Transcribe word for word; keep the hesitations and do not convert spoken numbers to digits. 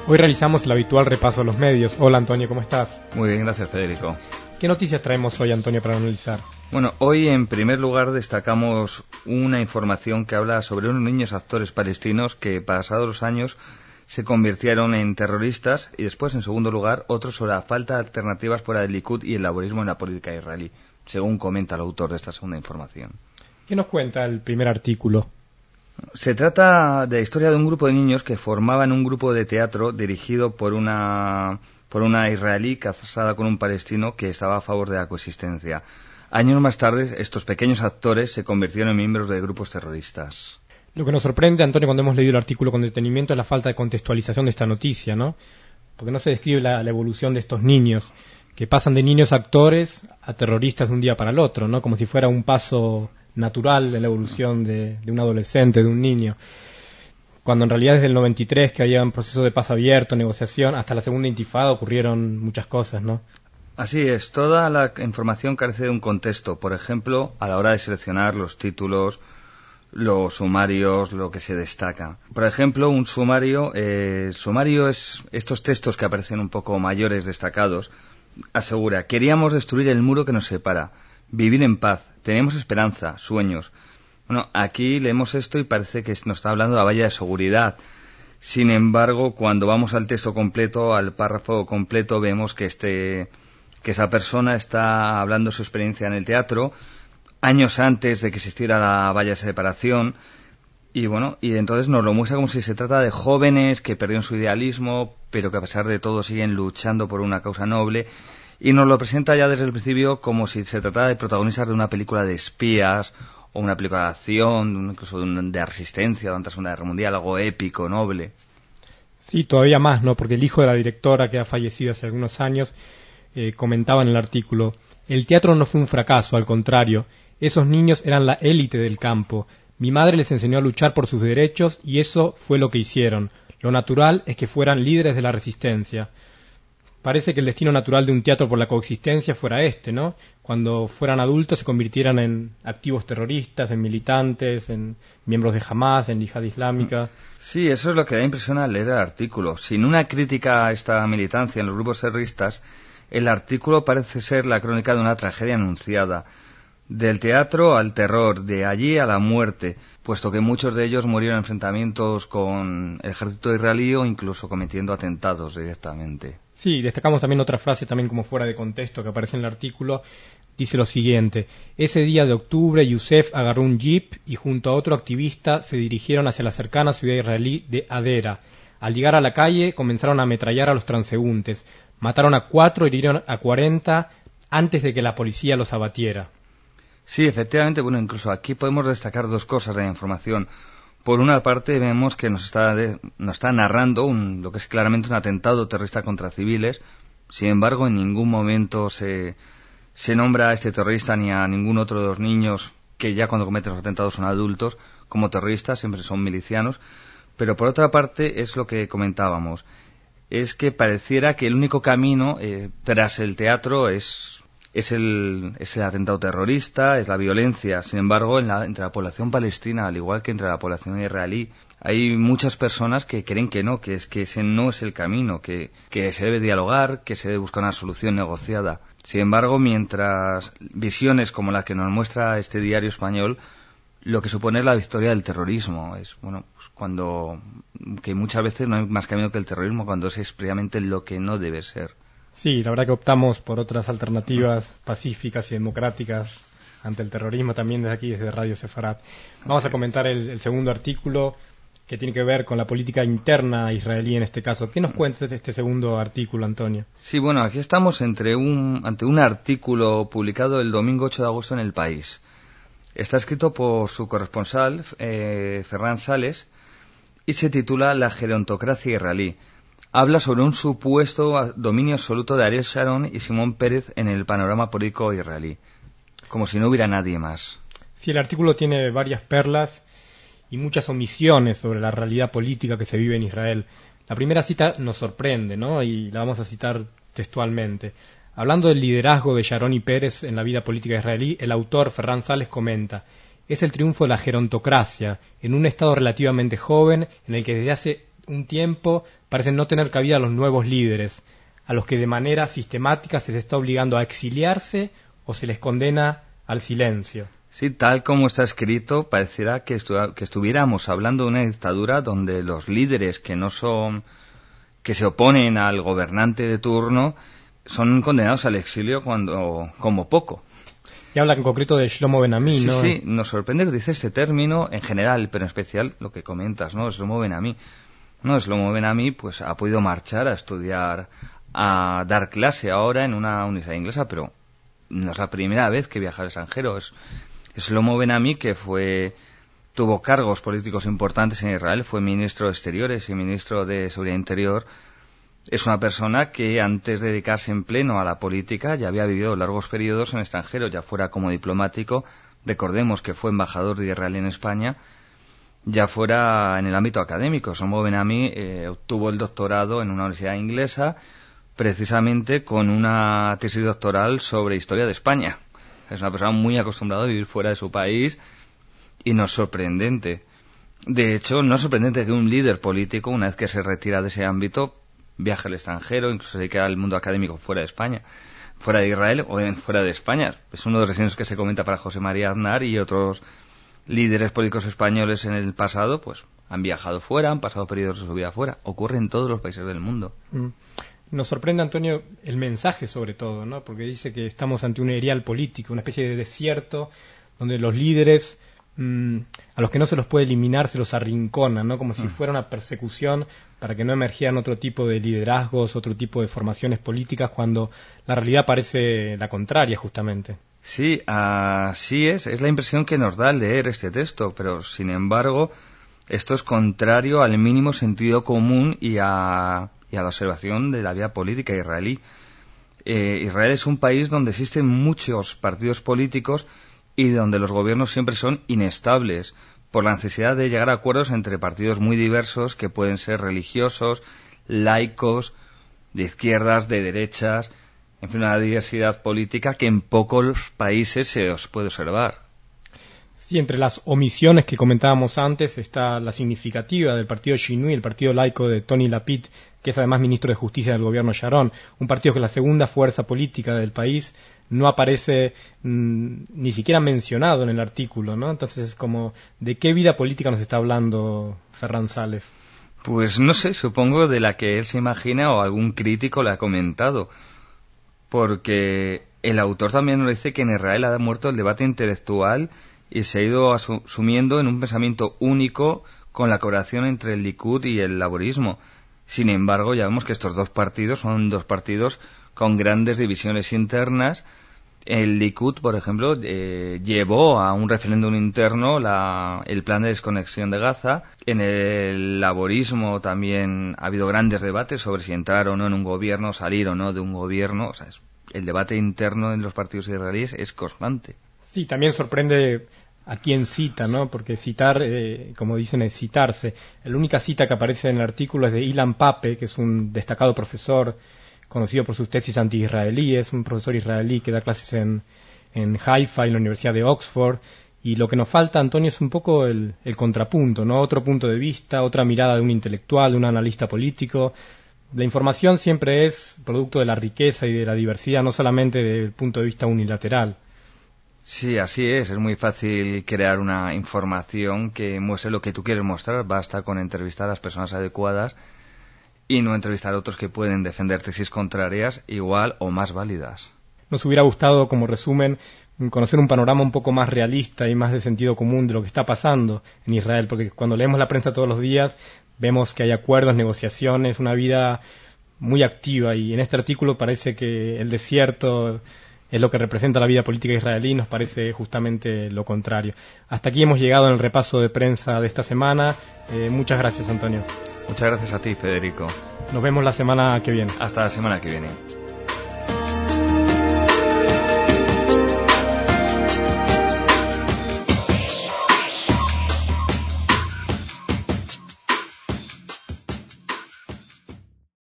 Hoy realizamos el habitual repaso a los medios. Hola Antonio, ¿cómo estás? Muy bien, gracias Federico. ¿Qué noticias traemos hoy, Antonio, para analizar? Bueno, hoy en primer lugar destacamos una información que habla sobre unos niños actores palestinos que pasados los años se convirtieron en terroristas, y después, en segundo lugar, otro sobre la falta de alternativas fuera del Likud y el laborismo en la política israelí, según comenta el autor de esta segunda información. ¿Qué nos cuenta el primer artículo? Se trata de la historia de un grupo de niños que formaban un grupo de teatro dirigido por una, por una israelí casada con un palestino que estaba a favor de la coexistencia. Años más tarde, estos pequeños actores se convirtieron en miembros de grupos terroristas. Lo que nos sorprende, Antonio, cuando hemos leído el artículo con detenimiento es la falta de contextualización de esta noticia, ¿no? Porque no se describe la, la evolución de estos niños, que pasan de niños actores a terroristas de un día para el otro, ¿no? Como si fuera un paso natural en la evolución de, de un adolescente, de un niño. Cuando en realidad desde el noventa y tres, que había un proceso de paz abierto, negociación, hasta la segunda intifada ocurrieron muchas cosas, ¿no? Así es, toda la información carece de un contexto. Por ejemplo, a la hora de seleccionar los títulos, los sumarios, lo que se destaca. Por ejemplo, un sumario, eh, el sumario es estos textos que aparecen un poco mayores, destacados, asegura: queríamos destruir el muro que nos separa, vivir en paz, tenemos esperanza, sueños. Bueno, aquí leemos esto y parece que nos está hablando de la valla de seguridad. Sin embargo, cuando vamos al texto completo, al párrafo completo, vemos que este que esa persona está hablando de su experiencia en el teatro años antes de que existiera la valla de separación, y bueno, y entonces nos lo muestra como si se trata de jóvenes que perdieron su idealismo, pero que a pesar de todo siguen luchando por una causa noble, y nos lo presenta ya desde el principio como si se tratara de protagonistas de una película de espías, o una película de acción, incluso de, un, de resistencia, de la Segunda Guerra Mundial, algo épico, noble. Sí, todavía más, ¿no? Porque el hijo de la directora, que ha fallecido hace algunos años, eh, comentaba en el artículo: el teatro no fue un fracaso, al contrario, esos niños eran la élite del campo. Mi madre les enseñó a luchar por sus derechos y eso fue lo que hicieron. Lo natural es que fueran líderes de la resistencia. Parece que el destino natural de un teatro por la coexistencia fuera este, ¿no? Cuando fueran adultos se convirtieran en activos terroristas, en militantes, en miembros de Hamas, en yihad islámica. Sí, eso es lo que da impresión al leer el artículo. Sin una crítica a esta militancia en los grupos terroristas, el artículo parece ser la crónica de una tragedia anunciada. Del teatro al terror, de allí a la muerte, puesto que muchos de ellos murieron en enfrentamientos con el ejército israelí o incluso cometiendo atentados directamente. Sí, destacamos también otra frase, también como fuera de contexto, que aparece en el artículo. Dice lo siguiente: ese día de octubre, Youssef agarró un jeep y junto a otro activista se dirigieron hacia la cercana ciudad israelí de Hadera. Al llegar a la calle, comenzaron a ametrallar a los transeúntes. Mataron a cuatro y hirieron a cuarenta antes de que la policía los abatiera. Sí, efectivamente, bueno, incluso aquí podemos destacar dos cosas de la información. Por una parte, vemos que nos está, de, nos está narrando un, lo que es claramente un atentado terrorista contra civiles. Sin embargo, en ningún momento se, se nombra a este terrorista ni a ningún otro de los niños que ya cuando cometen los atentados son adultos como terroristas, siempre son milicianos. Pero por otra parte, es lo que comentábamos, es que pareciera que el único camino eh, tras el teatro es... Es el, es el atentado terrorista, es la violencia. Sin embargo, en la, entre la población palestina, al igual que entre la población israelí, hay muchas personas que creen que no, que es que ese no es el camino, que, que se debe dialogar, que se debe buscar una solución negociada. Sin embargo, mientras visiones como la que nos muestra este diario español, lo que supone es la victoria del terrorismo. Es, bueno, pues cuando, que muchas veces no hay más camino que el terrorismo, cuando es expresamente lo que no debe ser. Sí, la verdad que optamos por otras alternativas pacíficas y democráticas ante el terrorismo también desde aquí, desde Radio Sefarat. Vamos a comentar el, el segundo artículo que tiene que ver con la política interna israelí en este caso. ¿Qué nos cuenta de este segundo artículo, Antonio? Sí, bueno, aquí estamos entre un, ante un artículo publicado el domingo ocho de agosto en El País. Está escrito por su corresponsal, eh, Ferran Sales, y se titula La gerontocracia israelí. Habla sobre un supuesto dominio absoluto de Ariel Sharon y Simón Pérez en el panorama político israelí, como si no hubiera nadie más. Sí, el artículo tiene varias perlas y muchas omisiones sobre la realidad política que se vive en Israel. La primera cita nos sorprende, ¿no? Y la vamos a citar textualmente. Hablando del liderazgo de Sharon y Pérez en la vida política israelí, el autor Ferran Sales comenta: es el triunfo de la gerontocracia en un estado relativamente joven en el que desde hace un tiempo parecen no tener cabida los nuevos líderes, a los que de manera sistemática se les está obligando a exiliarse o se les condena al silencio. Sí, tal como está escrito, pareciera que, estu- que estuviéramos hablando de una dictadura donde los líderes que no son, que se oponen al gobernante de turno, son condenados al exilio cuando, como poco. Y habla en concreto de Shlomo Ben-Ami, ¿no? Sí, sí, nos sorprende que dice este término en general, pero en especial lo que comentas, ¿no? Shlomo Ben-Ami. No, Shlomo Ben-Ami pues ha podido marchar a estudiar, a dar clase ahora en una universidad inglesa, pero no es la primera vez que viaja al extranjero. Es Shlomo Ben-Ami, que fue tuvo cargos políticos importantes en Israel, fue ministro de Exteriores y ministro de Seguridad Interior. Es una persona que antes de dedicarse en pleno a la política ya había vivido largos periodos en el extranjero, ya fuera como diplomático, recordemos que fue embajador de Israel en España, ya fuera en el ámbito académico. Shlomo Ben-Ami eh, obtuvo el doctorado en una universidad inglesa, precisamente con una tesis doctoral sobre historia de España. Es una persona muy acostumbrada a vivir fuera de su país y no es sorprendente. De hecho, no es sorprendente que un líder político, una vez que se retira de ese ámbito, viaje al extranjero, incluso se dedique al mundo académico fuera de España, fuera de Israel o fuera de España. Es uno de los ejemplos que se comenta para José María Aznar, y otros líderes políticos españoles en el pasado, pues han viajado fuera, han pasado periodos de su vida fuera. Ocurre en todos los países del mundo. Mm. Nos sorprende, Antonio, el mensaje sobre todo, ¿no? Porque dice que estamos ante un erial político, una especie de desierto donde los líderes, mmm, a los que no se los puede eliminar, se los arrinconan, ¿no? Como si Mm. fuera una persecución para que no emergieran otro tipo de liderazgos, otro tipo de formaciones políticas, cuando la realidad parece la contraria, justamente. Sí, así es. Es la impresión que nos da al leer este texto, pero sin embargo, esto es contrario al mínimo sentido común y a... y a la observación de la vida política israelí. Eh, Israel es un país donde existen muchos partidos políticos y donde los gobiernos siempre son inestables, por la necesidad de llegar a acuerdos entre partidos muy diversos que pueden ser religiosos, laicos, de izquierdas, de derechas, en fin, una diversidad política que en pocos países se os puede observar. Sí, entre las omisiones que comentábamos antes está la significativa del partido Shinui, el partido laico de Tony Lapid, que es además ministro de Justicia del gobierno Sharon, un partido que es la segunda fuerza política del país, no aparece mmm, ni siquiera mencionado en el artículo, ¿no? Entonces, como, ¿de qué vida política nos está hablando Ferran Sales? Pues no sé, supongo de la que él se imagina o algún crítico le ha comentado, porque el autor también nos dice que en Israel ha muerto el debate intelectual y se ha ido sumiendo en un pensamiento único con la colaboración entre el Likud y el laborismo. Sin embargo, ya vemos que estos dos partidos son dos partidos con grandes divisiones internas. El Likud, por ejemplo, eh, llevó a un referéndum interno la, el plan de desconexión de Gaza. En el laborismo también ha habido grandes debates sobre si entrar o no en un gobierno, salir o no de un gobierno. O sea, es, el debate interno en los partidos israelíes es constante. Sí, también sorprende a quién cita, ¿no? Porque citar, eh, como dicen, es citarse. La única cita que aparece en el artículo es de Ilan Pape, que es un destacado profesor conocido por sus tesis anti-israelíes, un profesor israelí que da clases en, en Haifa y en la Universidad de Oxford. Y lo que nos falta, Antonio, es un poco el, el contrapunto, ¿no? Otro punto de vista, otra mirada de un intelectual, de un analista político. La información siempre es producto de la riqueza y de la diversidad, no solamente del punto de vista unilateral. Sí, así es. Es muy fácil crear una información que muestre lo que tú quieres mostrar. Basta con entrevistar a las personas adecuadas y no entrevistar a otros que pueden defender tesis contrarias igual o más válidas. Nos hubiera gustado, como resumen, conocer un panorama un poco más realista y más de sentido común de lo que está pasando en Israel, porque cuando leemos la prensa todos los días vemos que hay acuerdos, negociaciones, una vida muy activa, y en este artículo parece que el desierto es lo que representa la vida política israelí. Nos parece justamente lo contrario. Hasta aquí hemos llegado en el repaso de prensa de esta semana. Eh, muchas gracias, Antonio. Muchas gracias a ti, Federico. Nos vemos la semana que viene. Hasta la semana que viene.